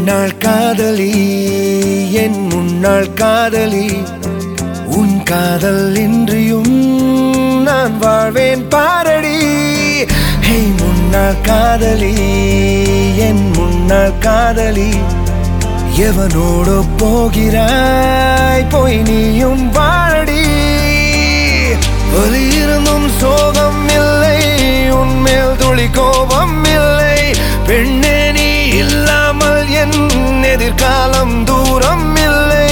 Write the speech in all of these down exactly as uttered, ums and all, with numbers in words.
முன்னாள் காதலி என் முன்னாள் காதலி உன் காதல் இன்றியும் நான் வாழ்வேன் பாரடி ஹே முன்னாள் காதலி என் முன்னாள் காதலி எவனோடு போகிறாய் போய் நீயும் வாழடி வலியிருந்தும் சோகம் இல்லை உன்மேல் துளி கோபம் இல்லை பெண்ணே நீ இல்லாமல் என் எதிர்காலம் தூரம் இல்லை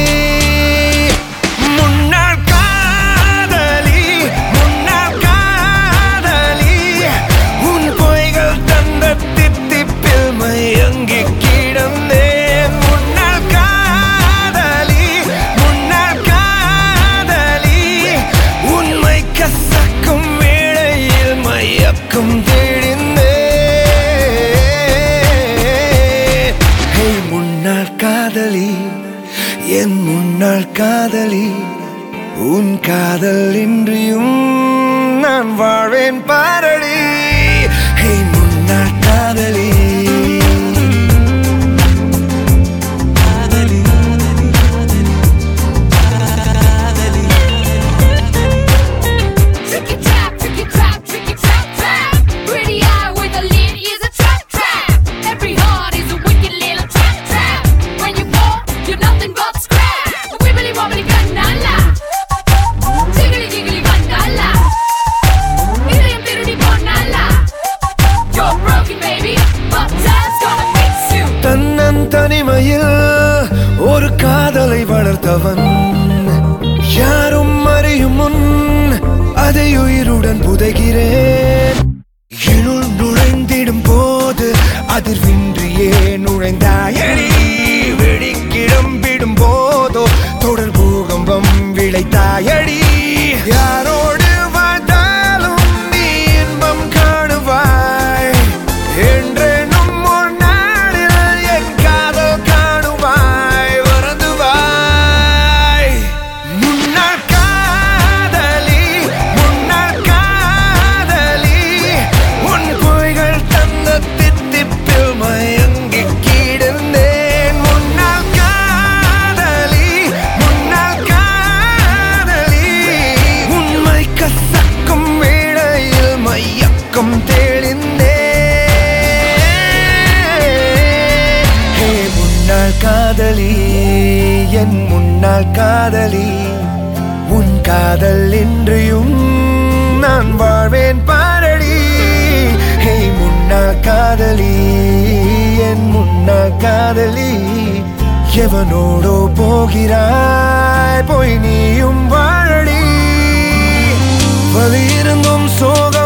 முன்னாள் காதலி முன்னாள் காதலி உன் பொய்கள் தந்த தித்திப்பில் மயங்கி கிடந்தேன் முன்னாள் காதலி முன்னாள் காதலி உண்மை கசக்கும் வேளையில் மயக்கும் காதலி என் முன்னாள் காதலி உன் காதல் இன்றியும் நான் வாழ்வேன் பாரடி ஹே முன்னாள் காதலி தனிமையில் ஒரு காதலை வளர்த்தவன் யாரும் அறியும் முன் அதை உயிருடன் புதைகிறேன் இருள் நுழைந்திடும் போது அதிர்வின்றியே நுழைந்தாயடி வெடிக்கிளம்பிடும் போதோ தொடர் பூகம்பம் விளைத்தாயடி யாரோடு வாழ்ந்தாலும் நீ இன்பம் காணுவாய் என்று காதலி என் முன்னாள் காதலி உன் காதல் இன்றியும் நான் வாழ்வேன் பாரடி ஹே முன்னாள் காதலி என் முன்னாள் காதலி எவனோடோ போகிறாய் போய் நீயும் வாழடி வலியிருந்தும் சோக